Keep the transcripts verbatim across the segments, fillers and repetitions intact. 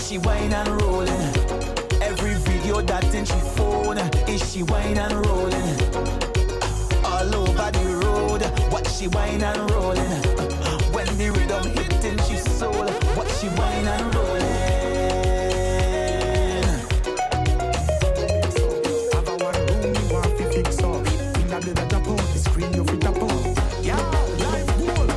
she whine and rolling? Every video that in she phone, is she whine and rolling? All over the road, what she whine and rolling? When the rhythm hitting she soul, what she whine and rolling? Have a one room you want to fix up. In the bed at the screen you fit up. Yeah, life goal.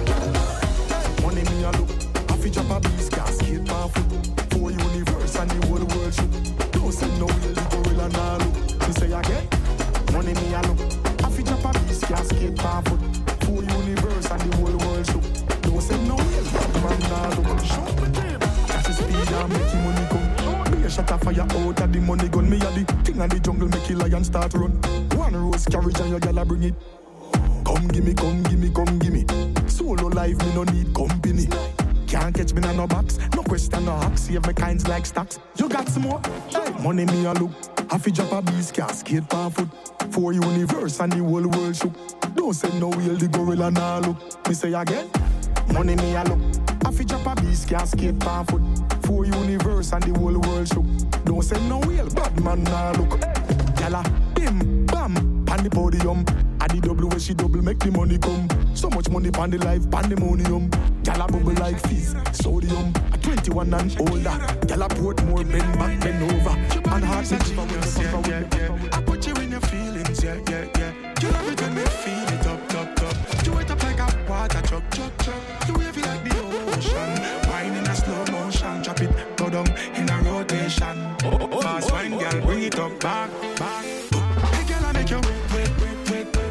Money me a look. I fi drop a beast casket my foot. For universe and the whole world shoot. Don't say no way the gorilla nah look. Me say again. Money me a look. I fi drop a beast casket my foot. For universe and the whole world shoot. Don't say no way the man nah look. Shut the game. Catch the speed and make the money come. Be a shot of fire out of the money gun. Me a the king of the jungle make the lion start run. One rose carriage and your gyal a bring it. Come gimme, come gimme, come gimme. Solo life, me no need company. Can't catch me in no box, no question, no hack. Save my kinds like stocks. You got some more? Hey. Money me a look. I fi drop a beast cascade per foot. For universe and the whole world shook. Don't say no wheel, the gorilla nah look. Me say again. Money me a look. I fi drop a beast cascade per foot. For universe and the whole world shook. Don't say no wheel, bad man nah look. Yalla, bim, bam, pan the podium. At the double where she double make the money come. So much money pan the life, pandemonium. Gyal a bubble like fizz, sodium. At twenty-one and older, gyal a port more, bend back, bend over. And heart to give away the yeah, yeah, yeah. I put you in your feelings, yeah, yeah, yeah. You love it when me feel it up, up, up. You it up like a water truck, truck, truck. You wave it like the ocean. Wine in a slow motion, drop it, go down in a rotation. Oh, oh, oh, fast wine, gyal, bring it up, back, back. Hey, gyal, I make you wait, wait, wait, wait.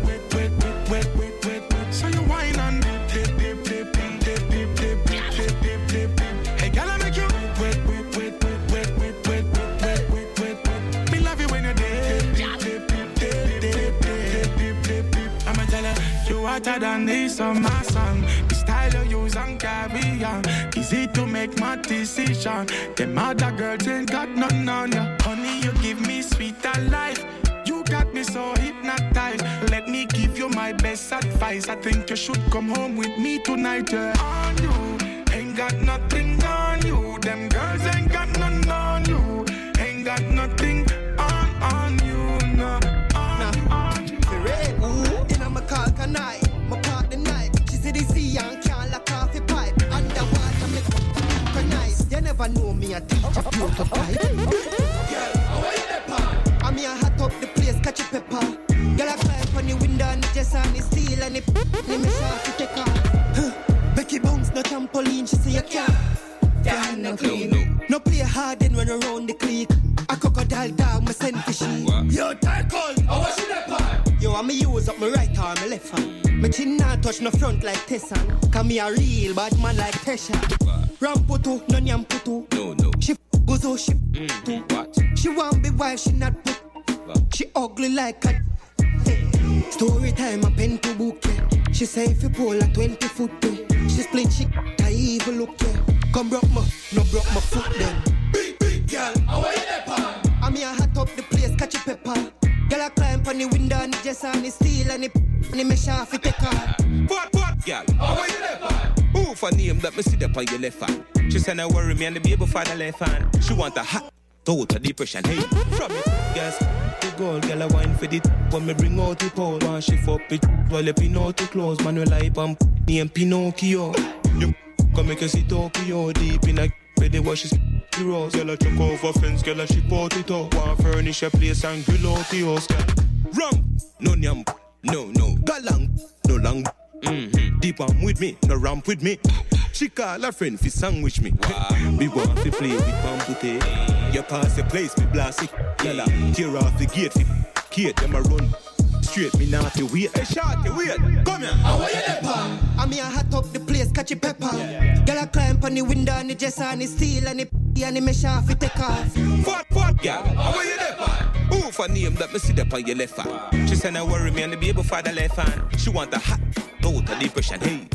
Wait, wait, wait, wait. So you whine and dip, dip, dip, dip, dip, dip, dip, dip, dip, dip, dip, dip. Hey, girl, I make you wait, wait, wait, wait, wait, wait, wait, wait, wait, wait, wait. Me love you when you dip, dip, dip, dip, dip, dip, dip, dip, dip, dip. I'ma tell her you hotter than this on my song. The style you use and carry on. Easy to make my decision. Them other girls ain't got nothing on you. Honey, you give me sweeter life. You got me so hypnotized. Let me give you my best advice. I think you should come home with me tonight. Yeah. On you, ain't got nothing on you. Them girls ain't got nothing on you. Ain't got nothing on on you. No, on nah. on you. The red, ooh, in my car canai, my park the night. She said the sea and can't lock off the pipe. Underwater, me f***ing nice. You never know me a teacher, beautiful type. Girl, how are you there, pa? I'm here hot up the place, catch a pepper. Girl, I climb on the window and the just on the steel and the let me shot to take her. Huh. Becky bounce, no trampoline, she say you can't. Yeah, no clean. No, no. No play hard and run around the clique. A crocodile dog, my send fishy. Yo, tackle, how was she that part? Yo, I'm a use up my right arm, my left hand. My chin not touch no front like Tessan. Cause me a real bad man like Tesha. Ramputu, no nyamputu. No, no. She f*** goes oh, she f*** mm, too. What? She want be wife, she not put. What? She ugly like a hey. Story time, a pen to book, yeah. She say if you pull a twenty foot, yeah. She split, she I evil look, yeah. Come broke my, no broke my foot then. Big, big girl, how are you there, pa? I'm here hot up the place, catch a pepper. Girl, I climb on the window and the just on the steel and the and the mesh off, it take her. What, what, girl, how are you there, pa? Who for name that me sit up on your left hand? She said I worry me and the baby for the left hand. She want a hot, total depression, hey. From it, yes. The girl, girl, I wine for it. When me bring out the pole, while she fuck it. While you pin out the clothes, man, we like pump. Name Pinocchio. You come make us see Tokyo deep in a ready wash his rose. Girl, I chuck over fence, girl, I she bought it up. Want furnish a place and grill out the house, girl. Rum, no nyam, no, no. Galang, no long. Mm-hmm. Deep on with me, no ramp with me. She call her friend fi sandwich me. Wow. Me want to play with Pampute. You pass the place, me blast it. Yalla, tear off the gate fi gate. Them a run straight, me not to wait. Hey, shorty, wait, come here. How are you there, pa? I'm here hot up the place, catch a pepper. Yeah. Girl, I climb on the window and the just on the steel and the and the mesh off, it take off. Fat, fat, girl, how are you there, pa? Who for name that me sit up on your left hand? She said I worry me and the baby for the left hand. She want a hot, total depression, hey.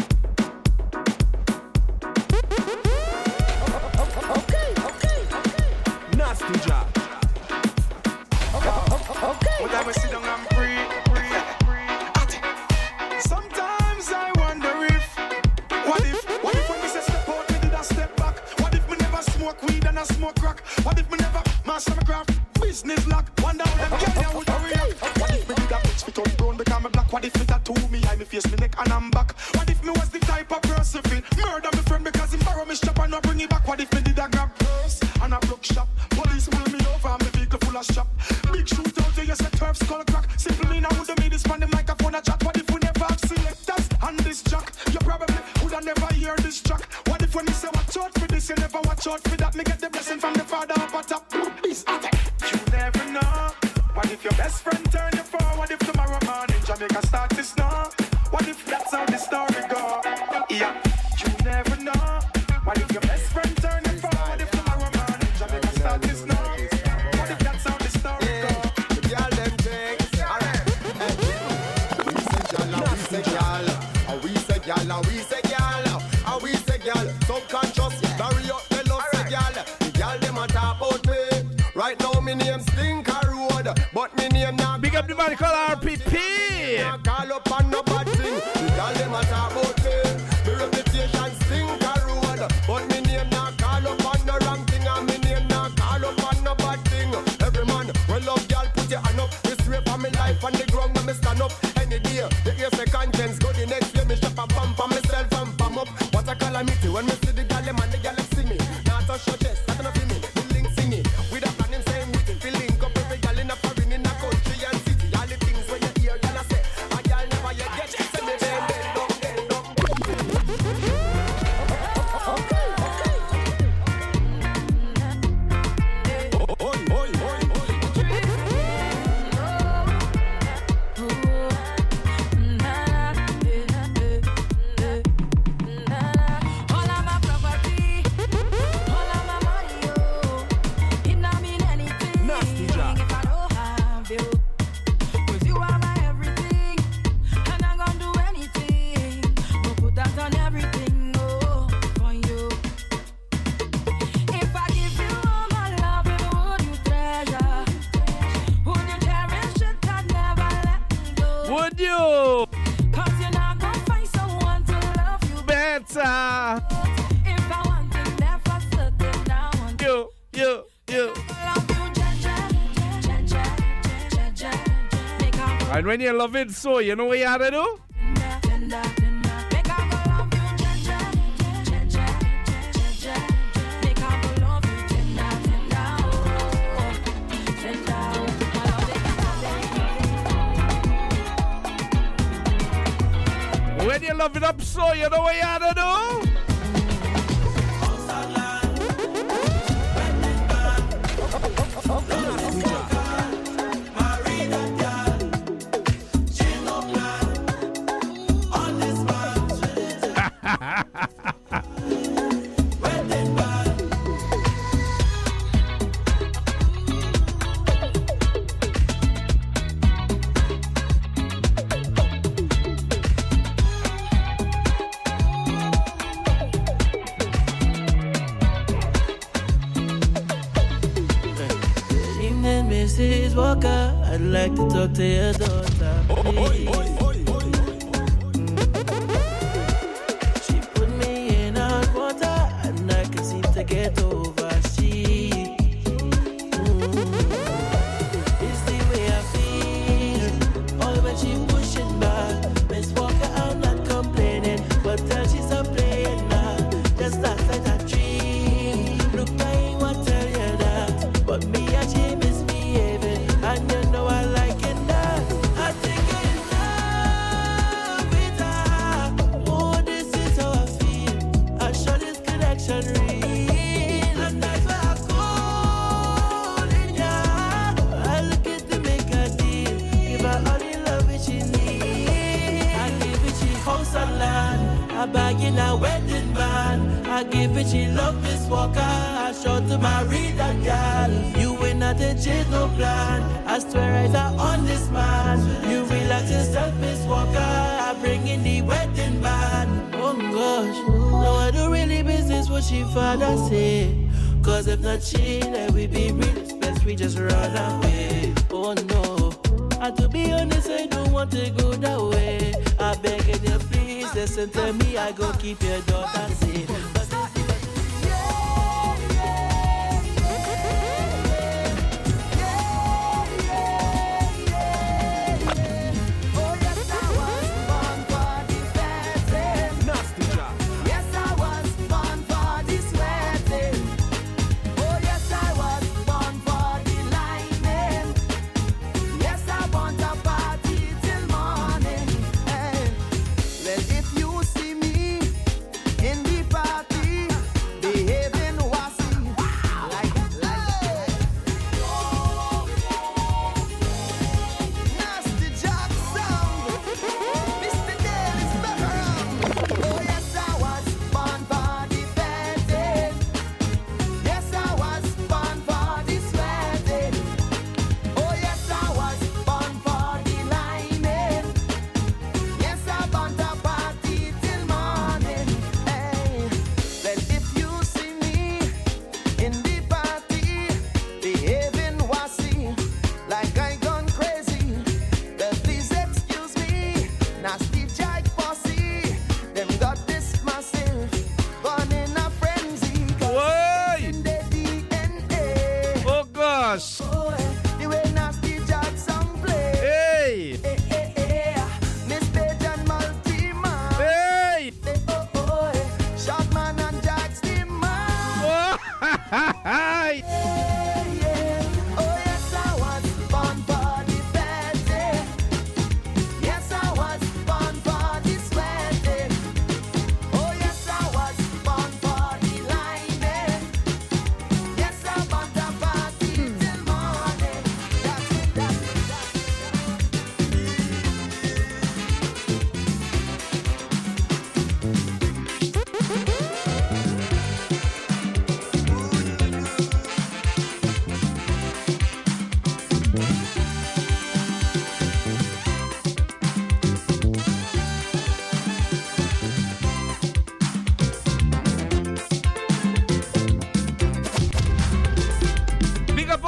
Nasty job. Okay. What time I sit down and breathe, breathe, breathe. Sometimes I wonder if, what if, what if when we say step out, we did a step back? What if we never smoke smoke crack? What if me never master my craft? Business lock, wonder how them girl would hurry up. What if me did that bitch fit on brown become me black? What if me tattoo me eye, me face, me neck and I'm back? What if me was the type of person fit murder me friend because he borrow me strap and not bring it back? What if me did a grab purse and a broke shop? Police pull me over and me vehicle full of strap. Big shootout, you say turf skull crack. Simple me now would have made this man the microphone a chat. What if we never have selectors and this jack? You probably would have never hear this track. What if when you say watch out for this, you never watch out for that? Me get the blessing from the Father up at top. It's attack. You never know. What if your best friend turn you for? What if tomorrow morning Jamaica start to snow? What if that's how the story go? Yeah, you never know. What if your best friend turn you for? What if tomorrow morning Jamaica start to snow? What if that's how the story go? The girl them things, alright. We say girl, and we say girl, and we say girl, and we say girl, and we say girl. Subconscious, marry up, tell us say girl. The girl them a talk about me. Right now me name Stinker Road, but me name not. Big up the man called R P P. Call up on no bad thing. The girl them a talk about me. Me reputation Stinker Road, but me name not call up on no wrong thing, and me name not call up on no bad thing. Every man will love girl, put your hand up. This way for me life on the ground when me stand up. Any day, the ear say conscience go the next day. Me shop a bump for myself and bum up. What a calamity when me see the girl them and the girl them see me. Now touch your chest, I cannot feel me. The link singing with a plan him saying with it. Feeling up every girl in a foreign in a country and city. All the things when you hear girl I say, a girl never yet get it. Say me bend bend down bend down. And when you love it so, you know what you have to do? When you love it up so, you know what you have to do? Missus Walker, I'd like to talk to your daughter, please. She put me in hot water and I can seem to get over she. Mm. It's the way I feel, all when she pushing back. Miss Walker, I'm not complaining, but tell she's a playing now. Just last like a dream. Look, I ain't want to tell you that, but me and she miss and you know I like it now. I think I'm in love with her. Oh, this is how I feel. I show this connection real, and that's why I call in ya. I look at to make a deal. Give her all the love that she needs. I give it she house and land. I buy in a wedding band. I give it she love Miss Walker. I show to marry that girl. You ain't not a change no plan. I swear eyes are on this man. You relax yourself, Miss Walker. I bring in the wedding band. Oh gosh, no I do really business what she father say. Cause if not she, then we be real. It's best we just run away. Oh no, and to be honest, I don't want to go that way. I beg you please listen to me. I go keep your daughter safe.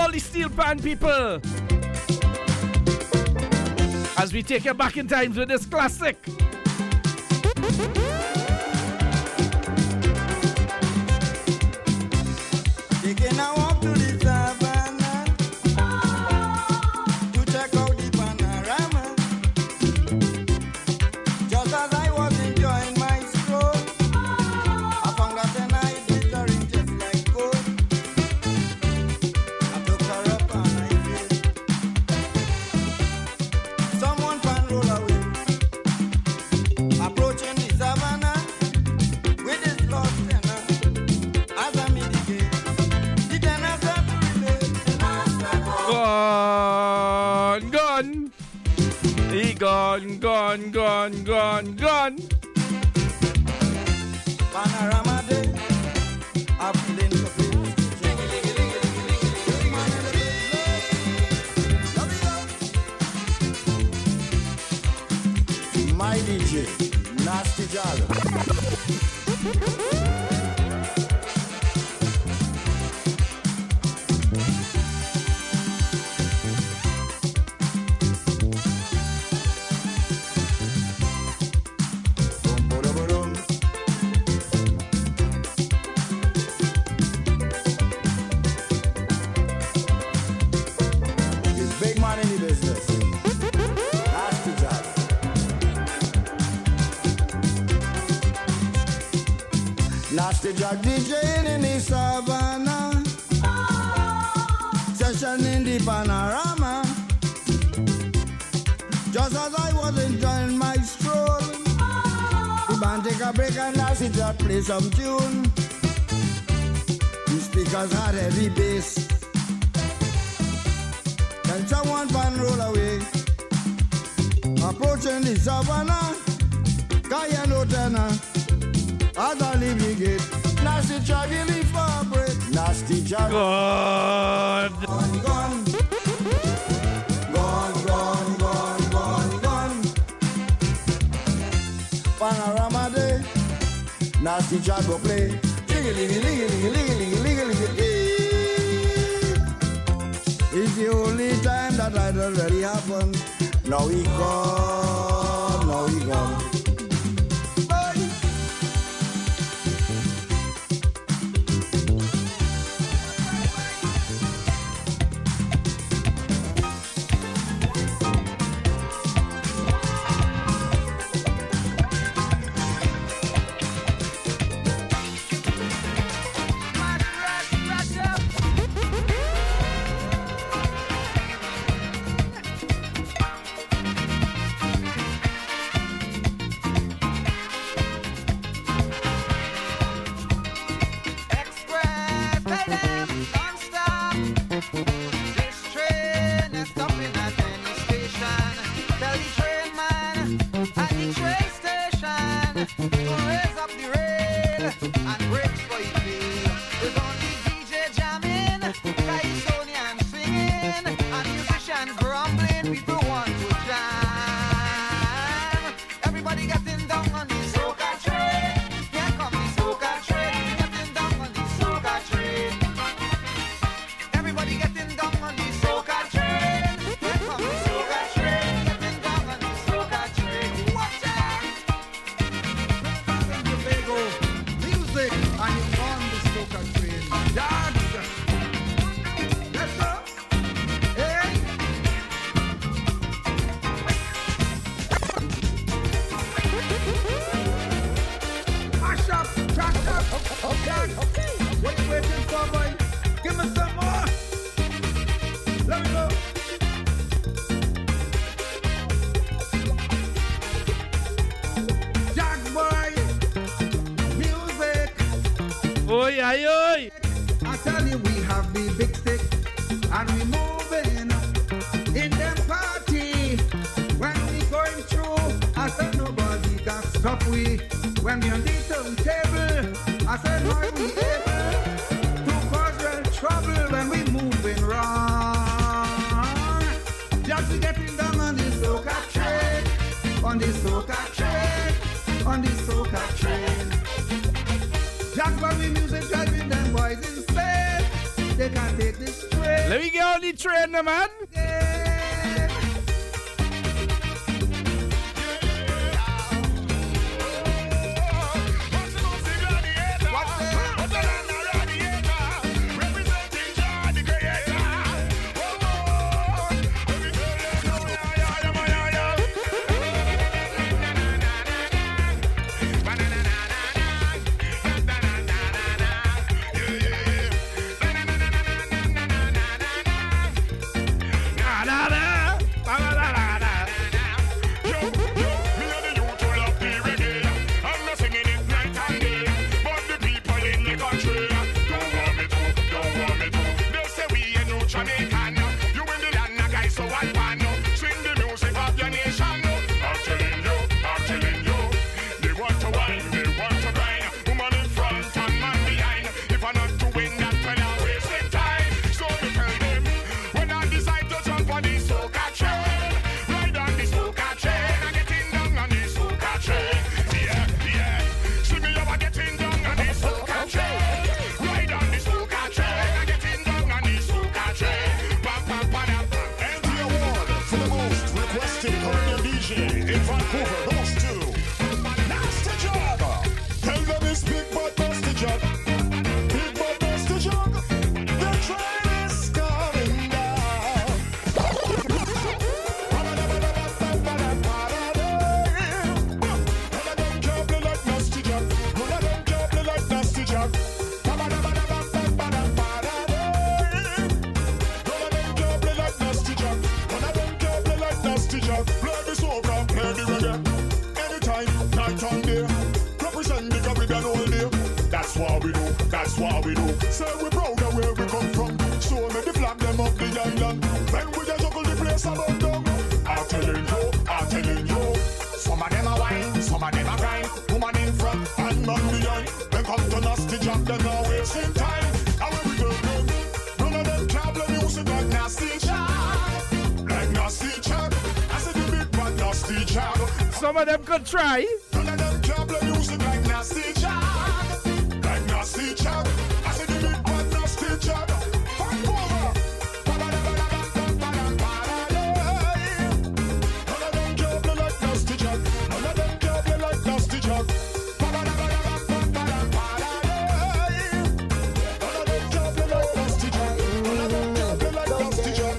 all the steel pan people. As we take you back in times with this classic. Taking a walk to the savannah to check out the panorama. Just as I was enjoying my stroll, I found that an eye glittering just like gold. I took her up and I said, someone can roll away. Approaching the savannah with his lost tenor. As I meet the gate, the tenor said to relate. Gone, gone. He gone, gone, gone, gone, gone. Panorama day, I'm feeling the place. My D J, Nasty Jalo. Big man in the business. Nasty Jalo. Nasty Jack DJing in the savannah, session in the panorama. Just as I was enjoying my stroll, the band take a break and Nasty Jack play some tune. The speakers had heavy bass. Then someone can roll away, approaching the savannah. Kaya no tenor. As I leave the gate, Nasty Jack leave for break. Nasty Jack God. gone, gone, gone, gone, gone, gone, gone. Panorama day, Nasty Jack go play. Liggy, liggy, liggy, liggy, liggy, liggy, liggy, liggy. It's the only time that I don't really happen. Now he gone, now he gone. Oi, ay, oi. I tell you, we have the big stick and we moving in them party. When we going through, I said nobody can stop we. When we on the turntable, I said how we able to cause real trouble when we moving wrong. Just getting down on the soca train, on the soca train, on the soca train. Just when we music driving them boys insane. they can't take this train. Let me get on the train, the man. Some of them could try. None of them can play music like nasty child. Like nasty child. I said the big bad nasty child. Fight over. None of them can play like nasty child. None of them can play like nasty child. None of them can play like nasty child. None of them can play like nasty child.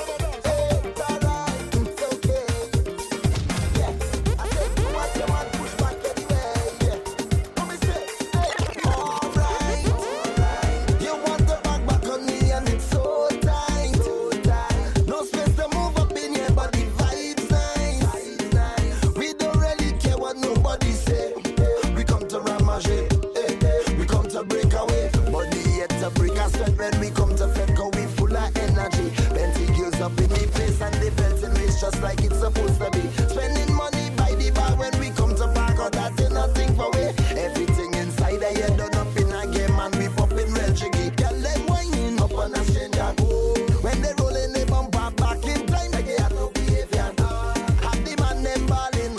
Just like it's supposed to be. Spending money by the bar when we come to park, or that ain't nothing for we. Everything inside the head done up in a game and we popping real jiggy. Girl, them whining up on a stranger. When they rolling the bumper back in time, they get no behavior. Have the man them balling.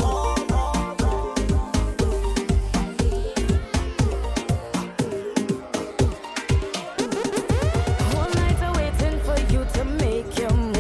All night I'm waiting for you to make your move.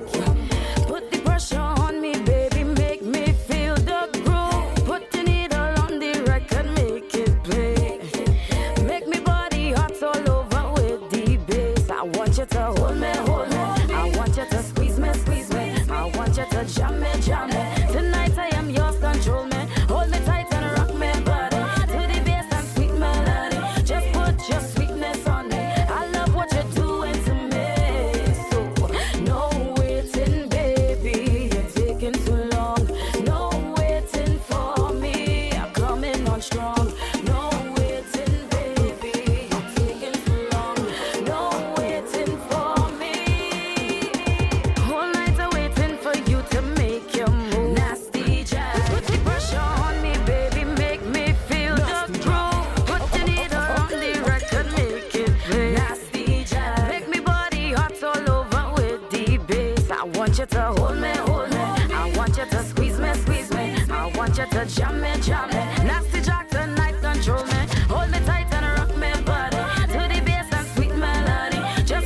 On me, baby, make me feel the groove. Put the needle on the record, make it play. Make me body hot all over with the bass. I want you to hold me, hold me. I want you to squeeze me, squeeze me. I want you to jam me, jam me. Tonight I am yours, control me. Hold me tight and rock me body to the bass and sweet melody. Just put your sweetness on me. I love what you're doing to me. So no waiting, baby. Taking too long, no waiting for me. I'm coming on strong, no waiting, baby. You're taking too long, no waiting for me. Whole night I'm waiting for you to make your move. Nasty jazz, put the pressure on me, baby. Make me feel the groove. Put the needle on the record, make it play. Nasty jazz, make me body hot all over with the bass. I want you to hold me, hold me. I want you to squeeze me, squeeze me. I want you to jam me, jam me. Nasty Jack tonight, control me. Hold me tight and rock me body to the bass and sweet melody. Just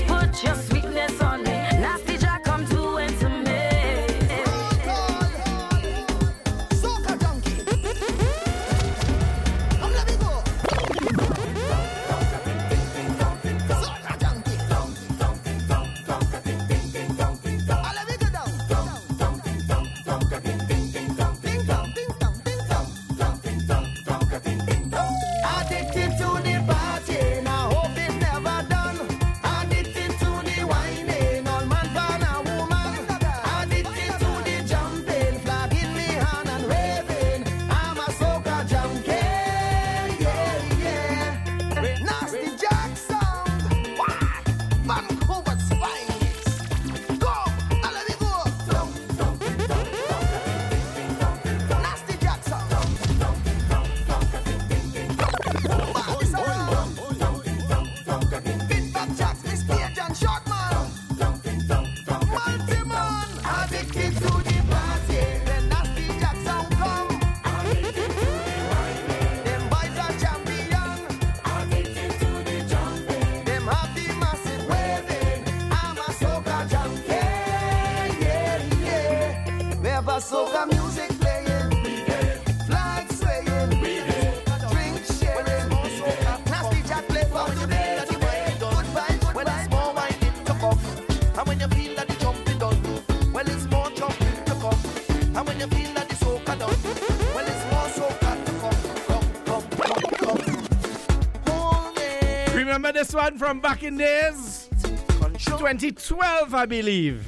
remember this one from back in days? twenty twelve, I believe.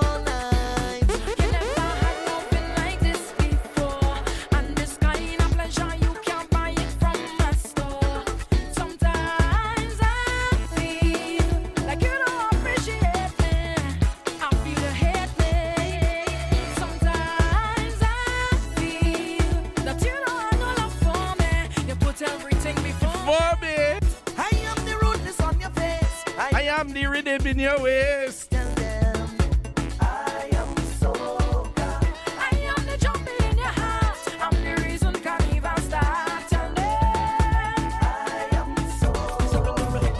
I'm the rhythm in your waist. Tell them I am soca. I am the jump in your heart. I'm the reason carnival start. Tell them I am soca.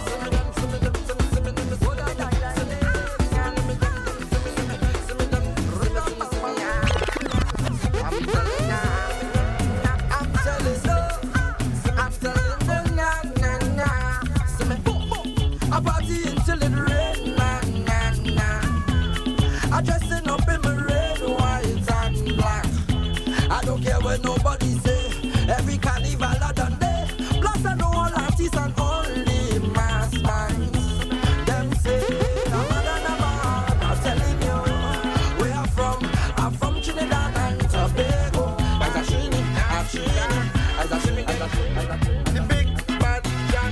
I'm telling you, I'm telling you, I'm telling you, na na na. I party until it rain, na na na. I dressing up in my red, white and black. I don't care what nobody say. Every carnival I done day. Plus I know all artists and only mass bands. Them say I'm I'm telling you where I'm from. I'm from Trinidad and Tobago. As a shini, as a shini, as a shini, as a shini, the big bad jack.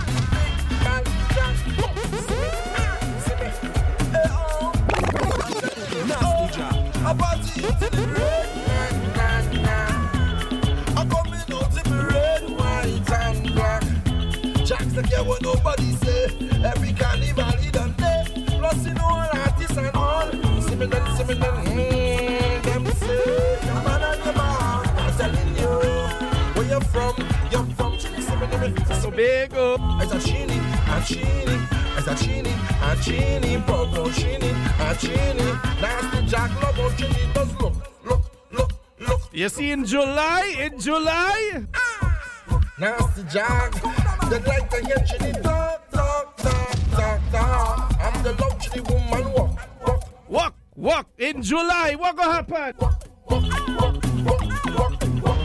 I party till it red, na na. I'm coming out in the red, white and black. Jacks don't care what nobody say. Every carnival he done day. Plus you know all artists and all. Similar, similar, mm, them say I'm an animal. I'm telling you where you're from. You're from Chile, similar, Tobago. As a chini, a chini, as a chini, a chini, popo chini, a chini. Nasty Jack love how chini does look, look, look, look. You see in July, in July. Nasty Jack, they like to hear chini talk, talk, talk, talk, talk. I'm the love chini woman walk, walk, walk, walk. In July, what gonna happen? Walk, walk, walk, walk, walk, walk.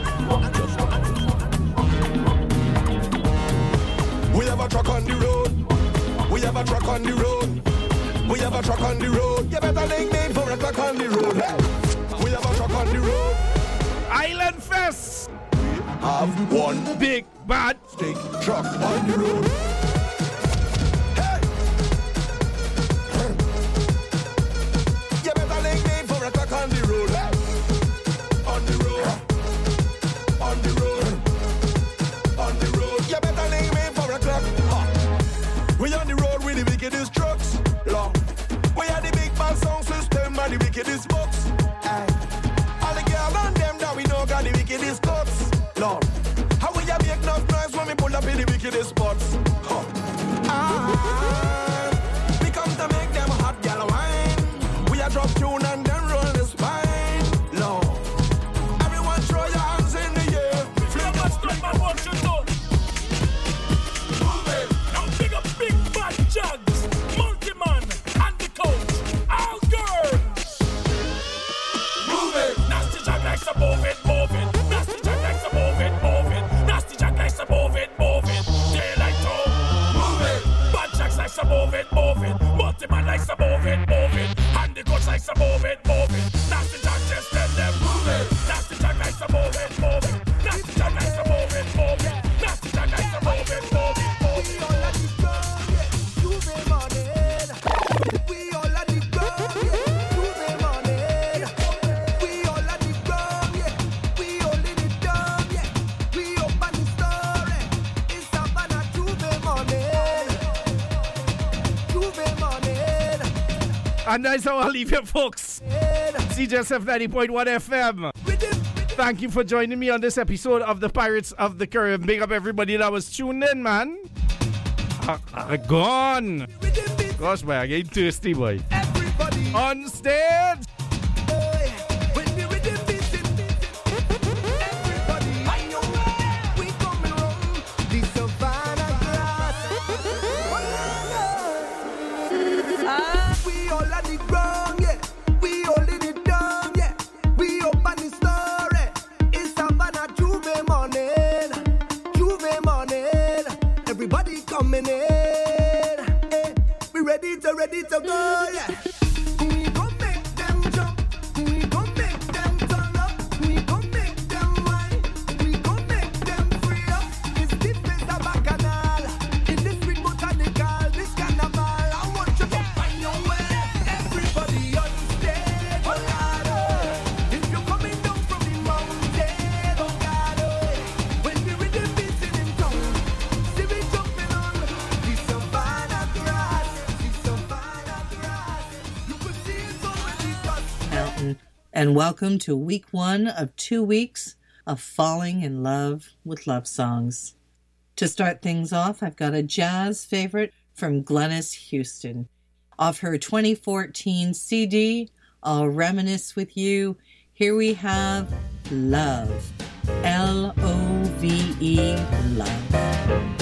We have a truck on the road. We have a truck on the road. We have a truck on the road. You better link me for a truck on the road. Hey. We have a truck on the road. Island Fest. We have one big bad stick truck on the road. Hey. You better link me for a truck on the road. Hey. On the road. On the road. On the road. You better link me for a truck. Huh. We on the road with the wickedest trucks. Long. We are the big band sound system and the wickedest box. Aye. All the girls and them that we know got the wickedest cuts. Long. How we a make enough noise when we pull up in the wickedest spots? Huh. Ah. We come to make them hot gal wine. We a drop tune and then roll the spine. Long. Everyone throw your hands in the air. Flip the straight and watch it go. Move it. Now big up big bad jugs. Multi-man and the coach. All girls. Move it. Nasty Jack likes to move it, move it. Nasty Jack likes to move it, move it. Nasty Jack likes to move it, move it. Daylight too. Move it. Bad Jack likes to move it, move it. Multi-man likes to move it, move it. And the coach likes to move it, move it. Nasty Jack just tell them move it. Nasty Jack likes to move it, move it. Nasty Jack likes to move it, move it. Nasty Jack likes to move it, move it, move it. We all at the ground, yeah. You be money. We all at the ground, yeah. We holding it down, yeah. We open the story. It's Savannah, you be money. You be money. And that's how I'll leave you, folks. C J S F ninety point one F M. Thank you for joining me on this episode of the Pirates of the Caribbean. Big up everybody that was tuned in, man. I, I gone. Gosh, boy, I'm getting thirsty, boy. Everybody on stage. When we rhythm beat it, everybody, I know we coming round the Savannah grass. We all at the ground, yeah. We holding it down, yeah. We open the story. It's Savannah Juve morning, Juve morning. Everybody coming in. scared. Eh, we ready to, ready to go, yeah. We gon' make them jump. We gon' make them turn up. We gon' make them whine. We gon' make them free up. It's the place of Bacchanal. In this street botanical, this carnival. I want you to find your way. Everybody on stage, oh God, oh. If you're coming down from the mountain, oh God, oh. When the rhythm beats in town, see me jumping on the savannah grass, the savannah grass. You could see it's already done. Mountain, and welcome to week one of two weeks of falling in love with love songs. To start things off, I've got a jazz favorite from Glennis Houston. Off her twenty fourteen C D, I'll Reminisce with You, here we have Love. L O V E, Love.